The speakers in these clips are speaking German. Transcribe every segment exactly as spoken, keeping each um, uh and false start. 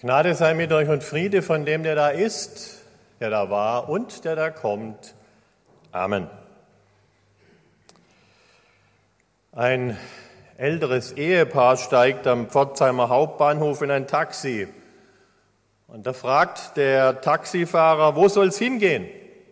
Gnade sei mit euch und Friede von dem, der da ist, der da war und der da kommt. Amen. Ein älteres Ehepaar steigt am Pforzheimer Hauptbahnhof in ein Taxi. Und da fragt der Taxifahrer, wo soll's hingehen?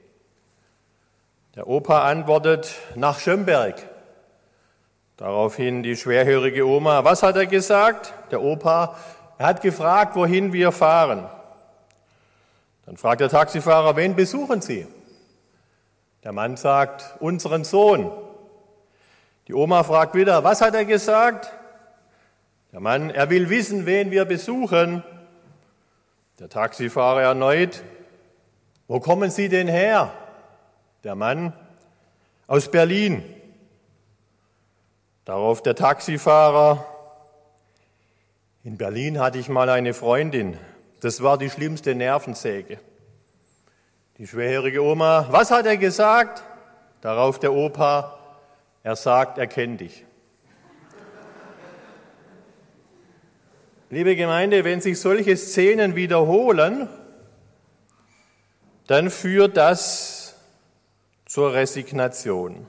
Der Opa antwortet, nach Schömberg. Daraufhin die schwerhörige Oma, was hat er gesagt? Der Opa, er hat gefragt, wohin wir fahren. Dann fragt der Taxifahrer, wen besuchen Sie? Der Mann sagt, unseren Sohn. Die Oma fragt wieder, was hat er gesagt? Der Mann, er will wissen, wen wir besuchen. Der Taxifahrer erneut, wo kommen Sie denn her? Der Mann, aus Berlin. Darauf der Taxifahrer, in Berlin hatte ich mal eine Freundin, das war die schlimmste Nervensäge. Die schwerhörige Oma, was hat er gesagt? Darauf der Opa, er sagt, er kennt dich. Liebe Gemeinde, wenn sich solche Szenen wiederholen, dann führt das zur Resignation.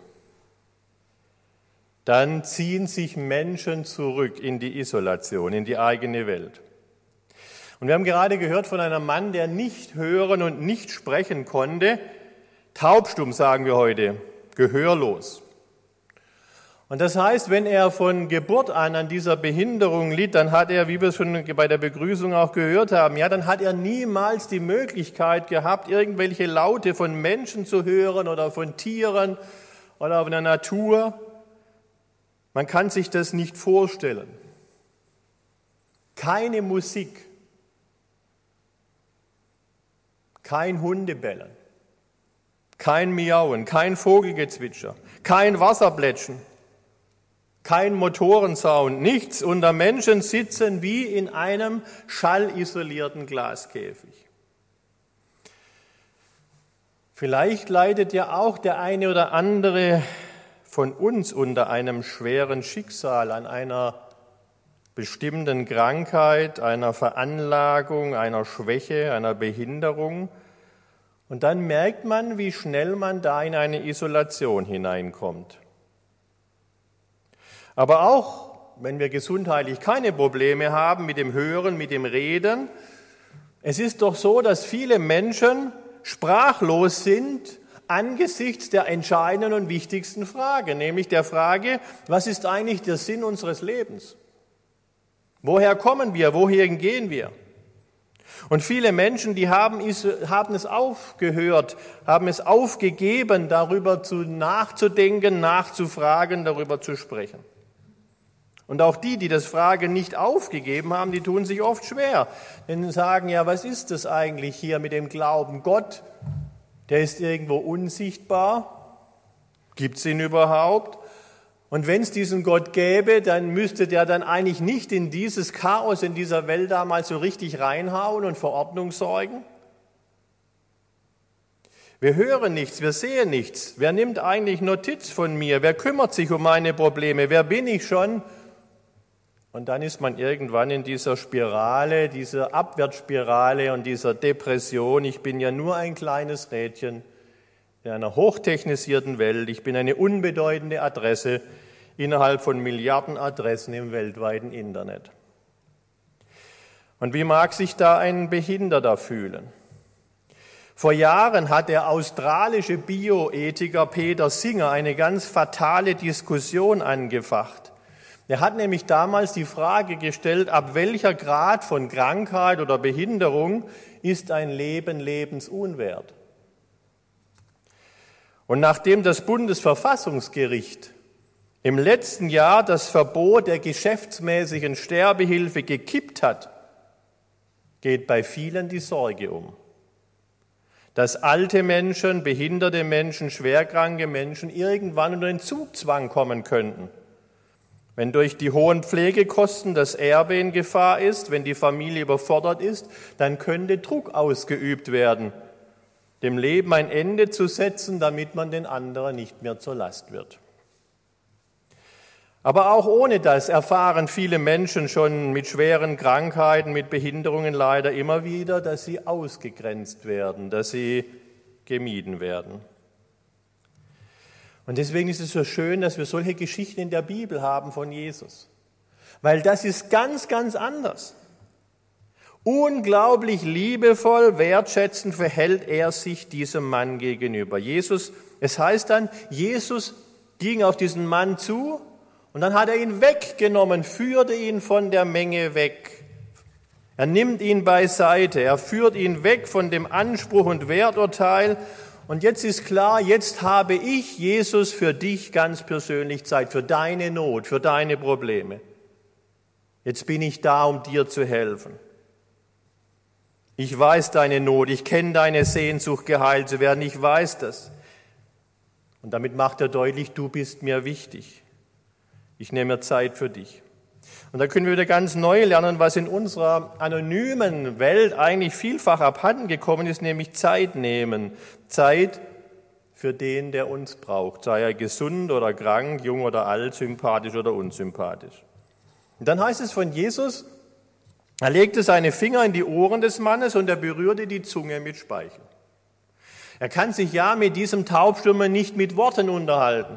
Dann ziehen sich Menschen zurück in die Isolation, in die eigene Welt. Und wir haben gerade gehört von einem Mann, der nicht hören und nicht sprechen konnte, taubstumm sagen wir heute, gehörlos. Und das heißt, wenn er von Geburt an an dieser Behinderung litt, dann hat er, wie wir es schon bei der Begrüßung auch gehört haben, ja, dann hat er niemals die Möglichkeit gehabt, irgendwelche Laute von Menschen zu hören oder von Tieren oder von der Natur. Man kann sich das nicht vorstellen. Keine Musik, kein Hundebellen, kein Miauen, kein Vogelgezwitscher, kein Wasserplätschen, kein Motorensound, nichts. Und der Menschen sitzen wie in einem schallisolierten Glaskäfig. Vielleicht leidet ja auch der eine oder andere von uns unter einem schweren Schicksal, an einer bestimmten Krankheit, einer Veranlagung, einer Schwäche, einer Behinderung. Und dann merkt man, wie schnell man da in eine Isolation hineinkommt. Aber auch, wenn wir gesundheitlich keine Probleme haben mit dem Hören, mit dem Reden, es ist doch so, dass viele Menschen sprachlos sind angesichts der entscheidenden und wichtigsten Frage, nämlich der Frage, was ist eigentlich der Sinn unseres Lebens? Woher kommen wir? Wohin gehen wir? Und viele Menschen, die haben, haben es aufgehört, haben es aufgegeben, darüber zu nachzudenken, nachzufragen, darüber zu sprechen. Und auch die, die das Fragen nicht aufgegeben haben, die tun sich oft schwer. Denn sie sagen, ja, was ist das eigentlich hier mit dem Glauben? Gott, der ist irgendwo unsichtbar. Gibt es ihn überhaupt? Und wenn es diesen Gott gäbe, dann müsste der dann eigentlich nicht in dieses Chaos in dieser Welt da mal so richtig reinhauen und für Ordnung sorgen? Wir hören nichts, wir sehen nichts. Wer nimmt eigentlich Notiz von mir? Wer kümmert sich um meine Probleme? Wer bin ich schon? Und dann ist man irgendwann in dieser Spirale, dieser Abwärtsspirale und dieser Depression. Ich bin ja nur ein kleines Rädchen in einer hochtechnisierten Welt. Ich bin eine unbedeutende Adresse innerhalb von Milliarden Adressen im weltweiten Internet. Und wie mag sich da ein Behinderter fühlen? Vor Jahren hat der australische Bioethiker Peter Singer eine ganz fatale Diskussion angefacht. Er hat nämlich damals die Frage gestellt, ab welcher Grad von Krankheit oder Behinderung ist ein Leben lebensunwert? Und nachdem das Bundesverfassungsgericht im letzten Jahr das Verbot der geschäftsmäßigen Sterbehilfe gekippt hat, geht bei vielen die Sorge um, dass alte Menschen, behinderte Menschen, schwerkranke Menschen irgendwann unter den Zugzwang kommen könnten. Wenn durch die hohen Pflegekosten das Erbe in Gefahr ist, wenn die Familie überfordert ist, dann könnte Druck ausgeübt werden, dem Leben ein Ende zu setzen, damit man den anderen nicht mehr zur Last wird. Aber auch ohne das erfahren viele Menschen schon mit schweren Krankheiten, mit Behinderungen leider immer wieder, dass sie ausgegrenzt werden, dass sie gemieden werden. Und deswegen ist es so schön, dass wir solche Geschichten in der Bibel haben von Jesus. Weil das ist ganz, ganz anders. Unglaublich liebevoll, wertschätzend verhält er sich diesem Mann gegenüber. Jesus, es heißt dann, Jesus ging auf diesen Mann zu und dann hat er ihn weggenommen, führte ihn von der Menge weg. Er nimmt ihn beiseite, er führt ihn weg von dem Anspruch und Werturteil. Und jetzt ist klar, jetzt habe ich, Jesus, für dich ganz persönlich Zeit, für deine Not, für deine Probleme. Jetzt bin ich da, um dir zu helfen. Ich weiß deine Not, ich kenne deine Sehnsucht, geheilt zu werden, ich weiß das. Und damit macht er deutlich, du bist mir wichtig. Ich nehme mir Zeit für dich. Und da können wir wieder ganz neu lernen, was in unserer anonymen Welt eigentlich vielfach abhanden gekommen ist, nämlich Zeit nehmen. Zeit für den, der uns braucht, sei er gesund oder krank, jung oder alt, sympathisch oder unsympathisch. Und dann heißt es von Jesus, er legte seine Finger in die Ohren des Mannes und er berührte die Zunge mit Speichel. Er kann sich ja mit diesem Taubstummen nicht mit Worten unterhalten.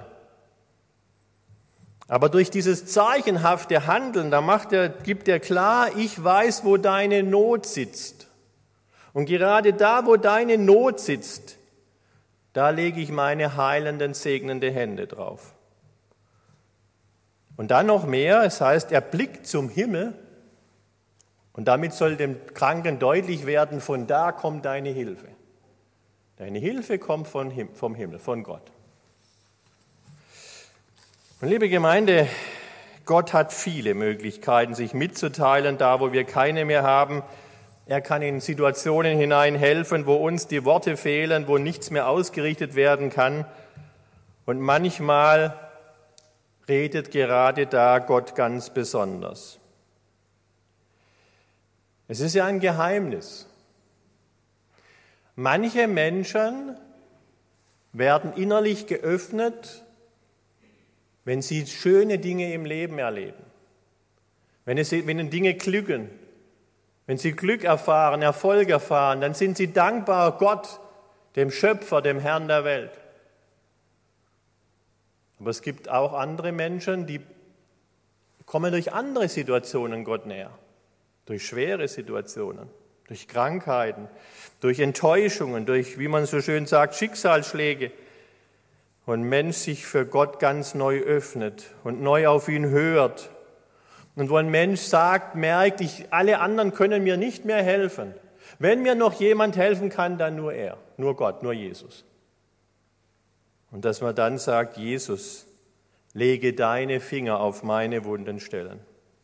Aber durch dieses zeichenhafte Handeln, da macht er, gibt er klar, ich weiß, wo deine Not sitzt. Und gerade da, wo deine Not sitzt, da lege ich meine heilenden, segnenden Hände drauf. Und dann noch mehr, es heißt, er blickt zum Himmel und damit soll dem Kranken deutlich werden, von da kommt deine Hilfe. Deine Hilfe kommt von, vom Himmel, von Gott. Und liebe Gemeinde, Gott hat viele Möglichkeiten, sich mitzuteilen, da wo wir keine mehr haben. Er kann in Situationen hinein helfen, wo uns die Worte fehlen, wo nichts mehr ausgerichtet werden kann. Und manchmal redet gerade da Gott ganz besonders. Es ist ja ein Geheimnis. Manche Menschen werden innerlich geöffnet, wenn sie schöne Dinge im Leben erleben, wenn, es, wenn ihnen Dinge glücken, wenn sie Glück erfahren, Erfolg erfahren, dann sind sie dankbar Gott, dem Schöpfer, dem Herrn der Welt. Aber es gibt auch andere Menschen, die kommen durch andere Situationen Gott näher, durch schwere Situationen, durch Krankheiten, durch Enttäuschungen, durch, wie man so schön sagt, Schicksalsschläge. Und ein Mensch sich für Gott ganz neu öffnet und neu auf ihn hört. Und wo ein Mensch sagt, merkt, ich, alle anderen können mir nicht mehr helfen. Wenn mir noch jemand helfen kann, dann nur er, nur Gott, nur Jesus. Und dass man dann sagt, Jesus, lege deine Finger auf meine wunden Stellen.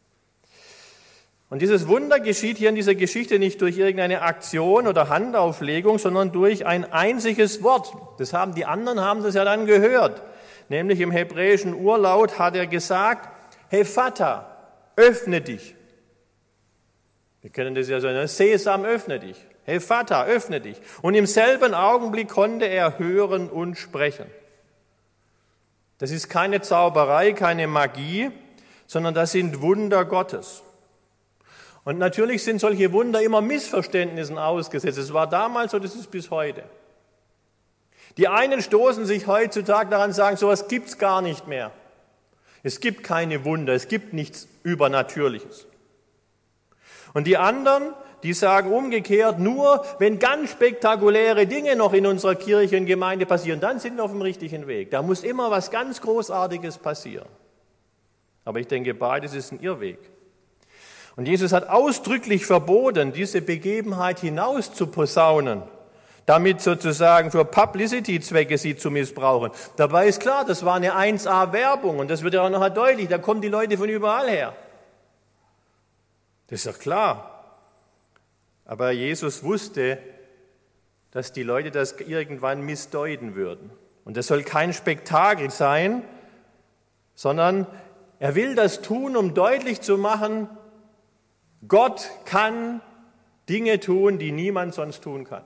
Und dieses Wunder geschieht hier in dieser Geschichte nicht durch irgendeine Aktion oder Handauflegung, sondern durch ein einziges Wort. Das haben die anderen haben das ja dann gehört. Nämlich im hebräischen Urlaut hat er gesagt, Hephata, öffne dich. Wir kennen das ja so, ne? Sesam, öffne dich. Hephata, öffne dich. Und im selben Augenblick konnte er hören und sprechen. Das ist keine Zauberei, keine Magie, sondern das sind Wunder Gottes. Und natürlich sind solche Wunder immer Missverständnissen ausgesetzt. Es war damals so, das ist bis heute. Die einen stoßen sich heutzutage daran und sagen, sowas gibt es gar nicht mehr. Es gibt keine Wunder, es gibt nichts Übernatürliches. Und die anderen, die sagen umgekehrt, nur wenn ganz spektakuläre Dinge noch in unserer Kirche und Gemeinde passieren, dann sind wir auf dem richtigen Weg. Da muss immer was ganz Großartiges passieren. Aber ich denke, beides ist ein Irrweg. Und Jesus hat ausdrücklich verboten, diese Begebenheit hinaus zu posaunen, damit sozusagen für Publicity-Zwecke sie zu missbrauchen. Dabei ist klar, das war eine eins A Werbung und das wird ja auch noch deutlich, da kommen die Leute von überall her. Das ist doch klar. Aber Jesus wusste, dass die Leute das irgendwann missdeuten würden. Und das soll kein Spektakel sein, sondern er will das tun, um deutlich zu machen, Gott kann Dinge tun, die niemand sonst tun kann.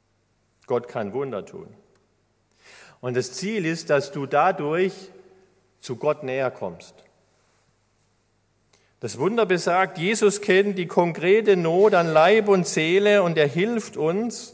Gott kann Wunder tun. Und das Ziel ist, dass du dadurch zu Gott näher kommst. Das Wunder besagt, Jesus kennt die konkrete Not an Leib und Seele und er hilft uns.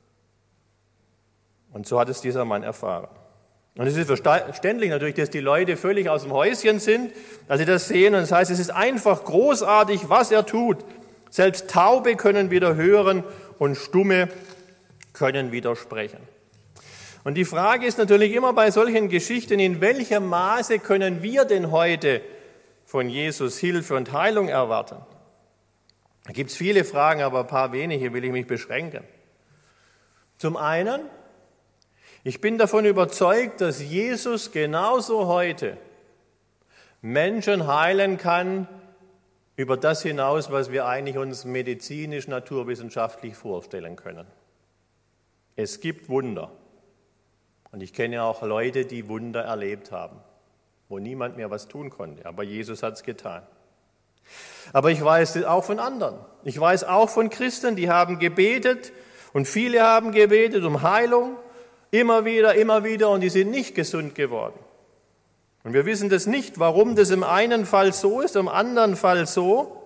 Und so hat es dieser Mann erfahren. Und es ist verständlich natürlich, dass die Leute völlig aus dem Häuschen sind, dass sie das sehen. Und das heißt, es ist einfach großartig, was er tut. Selbst Taube können wieder hören und Stumme können wieder sprechen. Und die Frage ist natürlich immer bei solchen Geschichten, in welchem Maße können wir denn heute von Jesus Hilfe und Heilung erwarten? Da gibt es viele Fragen, aber ein paar wenige will ich mich beschränken. Zum einen, ich bin davon überzeugt, dass Jesus genauso heute Menschen heilen kann, über das hinaus, was wir eigentlich uns medizinisch, naturwissenschaftlich vorstellen können. Es gibt Wunder. Und ich kenne auch Leute, die Wunder erlebt haben, wo niemand mehr was tun konnte. Aber Jesus hat es getan. Aber ich weiß es auch von anderen. Ich weiß auch von Christen, die haben gebetet und viele haben gebetet um Heilung. Immer wieder, immer wieder und die sind nicht gesund geworden. Und wir wissen das nicht, warum das im einen Fall so ist, im anderen Fall so.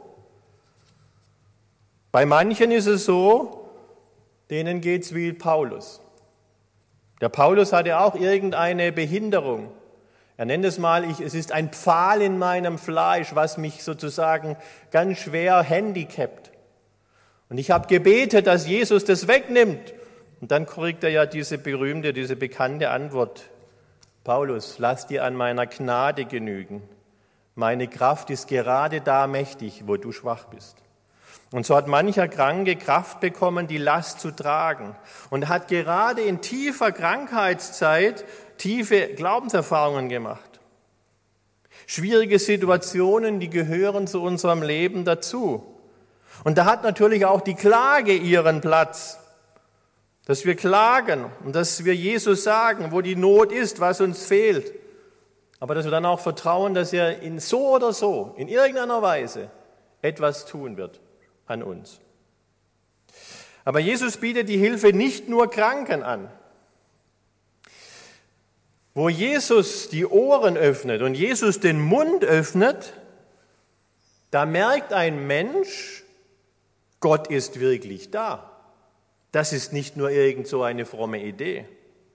Bei manchen ist es so, denen geht es wie Paulus. Der Paulus hatte auch irgendeine Behinderung. Er nennt es mal, ich, es ist ein Pfahl in meinem Fleisch, was mich sozusagen ganz schwer handicapt. Und ich habe gebetet, dass Jesus das wegnimmt. Und dann kriegt er ja diese berühmte, diese bekannte Antwort. Paulus, lass dir an meiner Gnade genügen. Meine Kraft ist gerade da mächtig, wo du schwach bist. Und so hat mancher Kranke Kraft bekommen, die Last zu tragen. Und hat gerade in tiefer Krankheitszeit tiefe Glaubenserfahrungen gemacht. Schwierige Situationen, die gehören zu unserem Leben dazu. Und da hat natürlich auch die Klage ihren Platz. Dass wir klagen und dass wir Jesus sagen, wo die Not ist, was uns fehlt. Aber dass wir dann auch vertrauen, dass er in so oder so, in irgendeiner Weise etwas tun wird an uns. Aber Jesus bietet die Hilfe nicht nur Kranken an. Wo Jesus die Ohren öffnet und Jesus den Mund öffnet, da merkt ein Mensch, Gott ist wirklich da. Das ist nicht nur irgend so eine fromme Idee.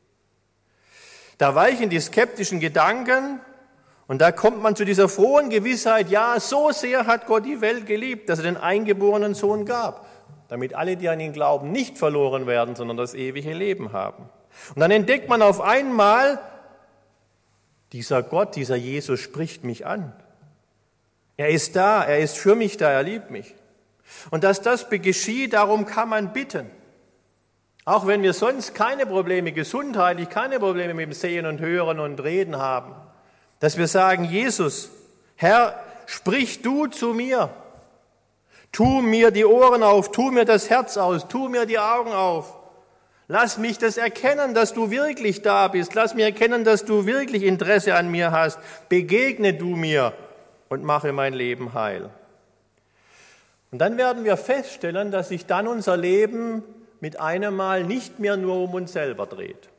Da weichen die skeptischen Gedanken und da kommt man zu dieser frohen Gewissheit, ja, so sehr hat Gott die Welt geliebt, dass er den eingeborenen Sohn gab, damit alle, die an ihn glauben, nicht verloren werden, sondern das ewige Leben haben. Und dann entdeckt man auf einmal, dieser Gott, dieser Jesus spricht mich an. Er ist da, er ist für mich da, er liebt mich. Und dass das geschieht, darum kann man bitten. Auch wenn wir sonst keine Probleme, gesundheitlich keine Probleme mit dem Sehen und Hören und Reden haben, dass wir sagen, Jesus, Herr, sprich du zu mir. Tu mir die Ohren auf, tu mir das Herz aus, tu mir die Augen auf. Lass mich das erkennen, dass du wirklich da bist. Lass mich erkennen, dass du wirklich Interesse an mir hast. Begegne du mir und mache mein Leben heil. Und dann werden wir feststellen, dass sich dann unser Leben mit einem Mal nicht mehr nur um uns selber dreht,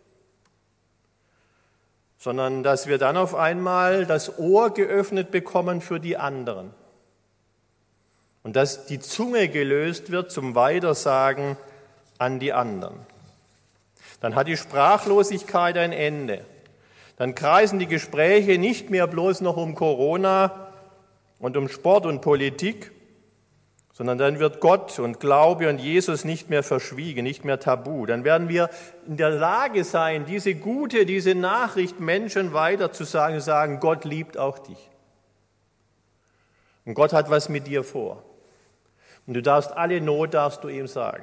sondern dass wir dann auf einmal das Ohr geöffnet bekommen für die anderen und dass die Zunge gelöst wird zum Weitersagen an die anderen. Dann hat die Sprachlosigkeit ein Ende. Dann kreisen die Gespräche nicht mehr bloß noch um Corona und um Sport und Politik, sondern dann wird Gott und Glaube und Jesus nicht mehr verschwiegen, nicht mehr tabu. Dann werden wir in der Lage sein, diese gute, diese Nachricht Menschen weiterzusagen, sagen, Gott liebt auch dich. Und Gott hat was mit dir vor. Und du darfst alle Not, darfst du ihm sagen.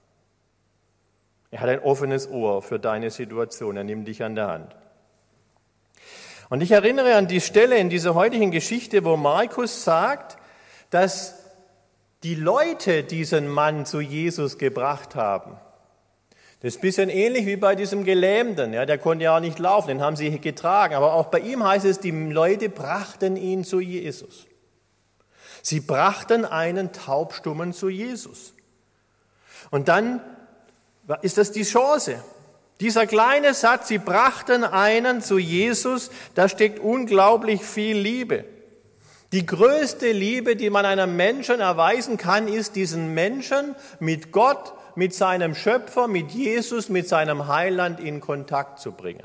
Er hat ein offenes Ohr für deine Situation, er nimmt dich an der Hand. Und ich erinnere an die Stelle in dieser heutigen Geschichte, wo Markus sagt, dass die Leute diesen Mann zu Jesus gebracht haben. Das ist ein bisschen ähnlich wie bei diesem Gelähmten. Ja, der konnte ja auch nicht laufen, den haben sie getragen. Aber auch bei ihm heißt es, die Leute brachten ihn zu Jesus. Sie brachten einen Taubstummen zu Jesus. Und dann ist das die Chance. Dieser kleine Satz, sie brachten einen zu Jesus, da steckt unglaublich viel Liebe. Die größte Liebe, die man einem Menschen erweisen kann, ist, diesen Menschen mit Gott, mit seinem Schöpfer, mit Jesus, mit seinem Heiland in Kontakt zu bringen.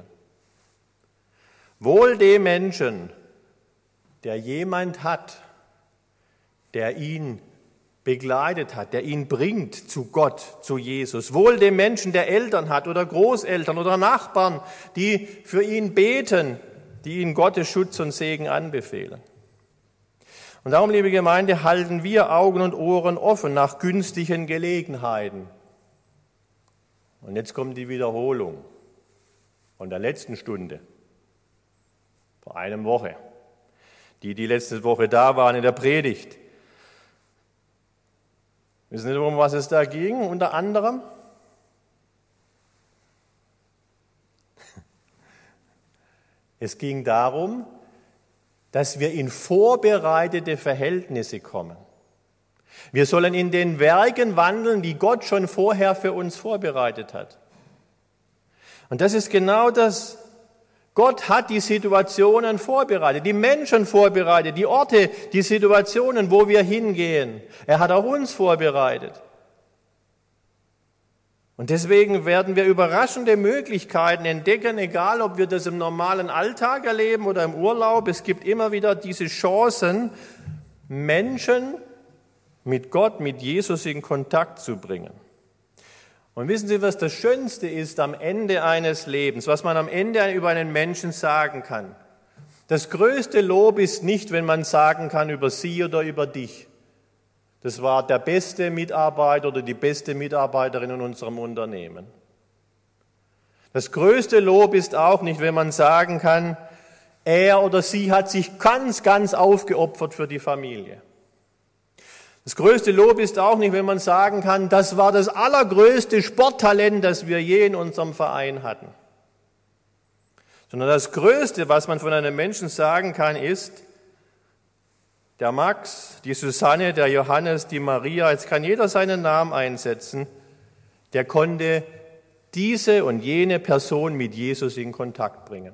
Wohl dem Menschen, der jemand hat, der ihn begleitet hat, der ihn bringt zu Gott, zu Jesus. Wohl dem Menschen, der Eltern hat oder Großeltern oder Nachbarn, die für ihn beten, die ihn Gottes Schutz und Segen anbefehlen. Und darum, liebe Gemeinde, halten wir Augen und Ohren offen nach günstigen Gelegenheiten. Und jetzt kommt die Wiederholung von der letzten Stunde, vor einer Woche. Die, die letzte Woche da waren in der Predigt. Wissen Sie, um was es da ging, unter anderem? Es ging darum, dass wir in vorbereitete Verhältnisse kommen. Wir sollen in den Werken wandeln, die Gott schon vorher für uns vorbereitet hat. Und das ist genau das. Gott hat die Situationen vorbereitet, die Menschen vorbereitet, die Orte, die Situationen, wo wir hingehen. Er hat auch uns vorbereitet. Und deswegen werden wir überraschende Möglichkeiten entdecken, egal ob wir das im normalen Alltag erleben oder im Urlaub. Es gibt immer wieder diese Chancen, Menschen mit Gott, mit Jesus in Kontakt zu bringen. Und wissen Sie, was das Schönste ist am Ende eines Lebens, was man am Ende über einen Menschen sagen kann? Das größte Lob ist nicht, wenn man sagen kann über sie oder über dich. Das war der beste Mitarbeiter oder die beste Mitarbeiterin in unserem Unternehmen. Das größte Lob ist auch nicht, wenn man sagen kann, er oder sie hat sich ganz, ganz aufgeopfert für die Familie. Das größte Lob ist auch nicht, wenn man sagen kann, das war das allergrößte Sporttalent, das wir je in unserem Verein hatten. Sondern das Größte, was man von einem Menschen sagen kann, ist, der Max, die Susanne, der Johannes, die Maria, jetzt kann jeder seinen Namen einsetzen, der konnte diese und jene Person mit Jesus in Kontakt bringen.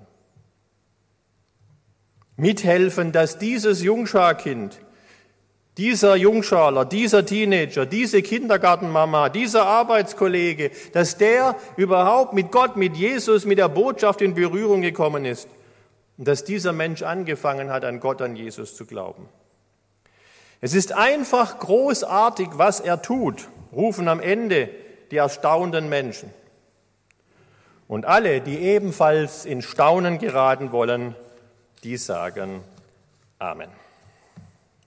Mithelfen, dass dieses Jungscharkind, dieser Jungschaler, dieser Teenager, diese Kindergartenmama, dieser Arbeitskollege, dass der überhaupt mit Gott, mit Jesus, mit der Botschaft in Berührung gekommen ist und dass dieser Mensch angefangen hat, an Gott, an Jesus zu glauben. Es ist einfach großartig, was er tut, rufen am Ende die erstaunten Menschen. Und alle, die ebenfalls in Staunen geraten wollen, die sagen Amen.